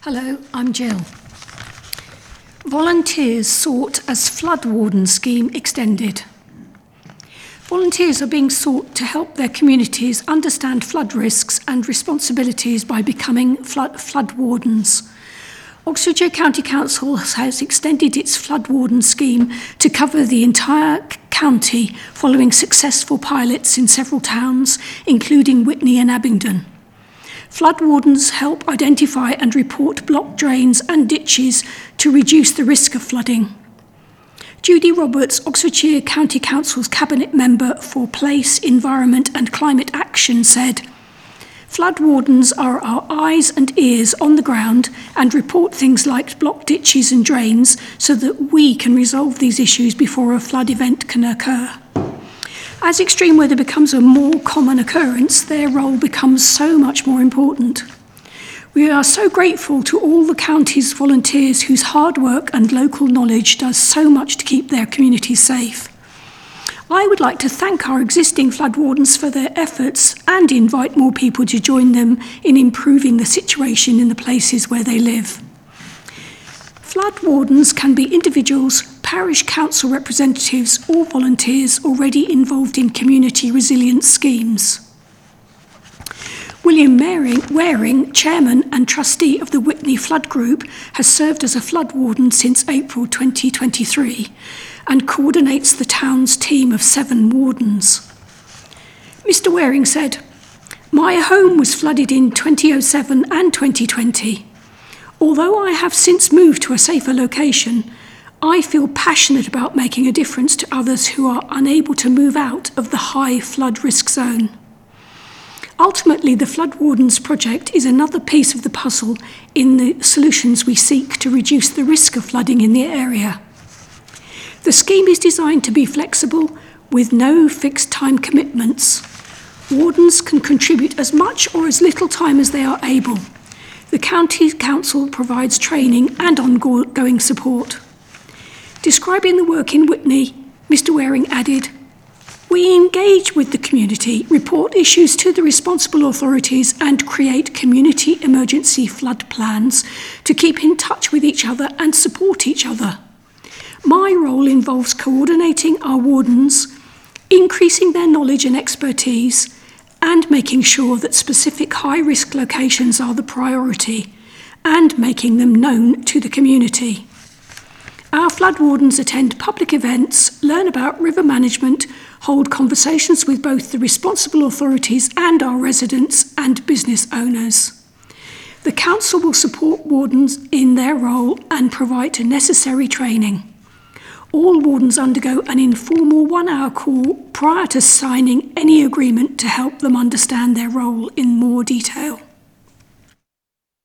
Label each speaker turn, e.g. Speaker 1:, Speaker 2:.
Speaker 1: Hello, I'm Jill. Volunteers sought as flood warden scheme extended. Volunteers are being sought to help their communities understand flood risks and responsibilities by becoming flood wardens. Oxfordshire County Council has extended its flood warden scheme to cover the entire county following successful pilots in several towns, including Witney and Abingdon. Flood wardens help identify and report blocked drains and ditches to reduce the risk of flooding. Judy Roberts, Oxfordshire County Council's Cabinet Member for Place, Environment and Climate Action, said, "Flood wardens are our eyes and ears on the ground and report things like blocked ditches and drains so that we can resolve these issues before a flood event can occur. As extreme weather becomes a more common occurrence, their role becomes so much more important. We are so grateful to all the county's volunteers whose hard work and local knowledge does so much to keep their communities safe. I would like to thank our existing flood wardens for their efforts and invite more people to join them in improving the situation in the places where they live." Flood wardens can be individuals, parish council representatives or volunteers already involved in community resilience schemes. William Waring, Chairman and Trustee of the Witney Flood Group, has served as a flood warden since April 2023 and coordinates the town's team of 7 wardens. Mr. Waring said, "My home was flooded in 2007 and 2020. Although I have since moved to a safer location, I feel passionate about making a difference to others who are unable to move out of the high flood risk zone. Ultimately, the Flood Wardens project is another piece of the puzzle in the solutions we seek to reduce the risk of flooding in the area. The scheme is designed to be flexible with no fixed time commitments. Wardens can contribute as much or as little time as they are able. The County Council provides training and ongoing support." Describing the work in Witney, Mr. Waring added, "We engage with the community, report issues to the responsible authorities and create community emergency flood plans to keep in touch with each other and support each other. My role involves coordinating our wardens, increasing their knowledge and expertise, and making sure that specific high-risk locations are the priority, and making them known to the community. Our flood wardens attend public events, learn about river management, hold conversations with both the responsible authorities and our residents and business owners. The council will support wardens in their role and provide necessary training. All wardens undergo an informal 1-hour call prior to signing any agreement to help them understand their role in more detail."